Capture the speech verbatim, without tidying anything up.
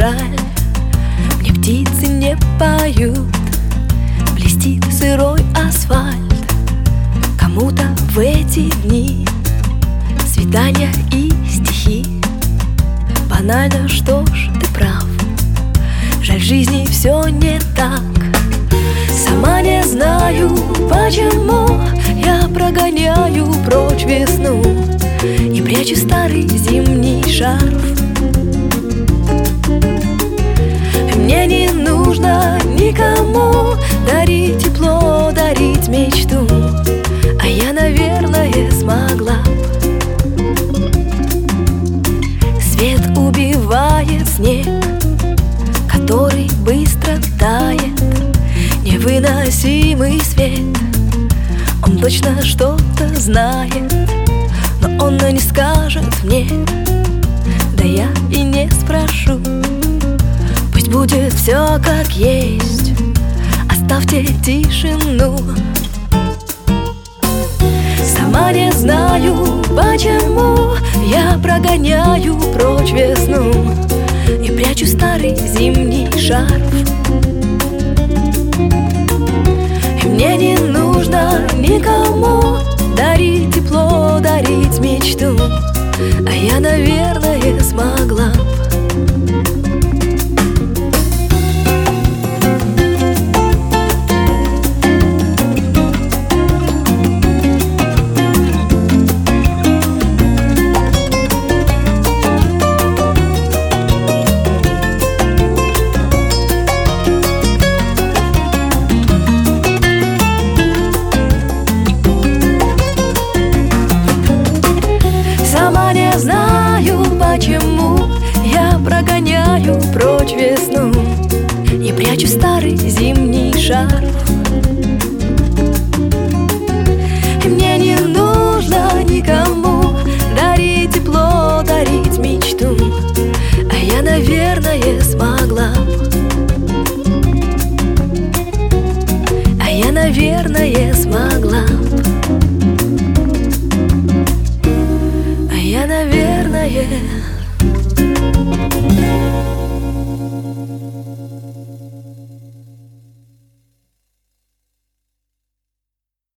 жаль, мне птицы не поют, блестит сырой асфальт. Кому-то в эти дни свидания и стихи. Банально, что ж, ты прав, жаль, в жизни все не так. Сама не знаю, почему я прогоняю прочь весну и прячу старый зимний шарф. Мне не нужно никому дарить тепло, дарить мечту, а я, наверное, смогла б. Свет убивает снег, который быстро тает, невыносимый свет. Он точно что-то знает, но он не скажет мне, да я и не спрошу. Пусть будет все как есть, оставьте тишину. Сама не знаю, почему я прогоняю прочь весну и прячу старый зимний шарф. И мне не нужно никому дарить тепло, дарить мечту, а я, наверное, смогла б. Сама не знаю, почему я прогоняю прочь весну и прячу старый зимний шарф. И мне не нужно никому дарить тепло, дарить мечту, а я, наверное, смогла б. А я, наверное, смогла б. Я, наверное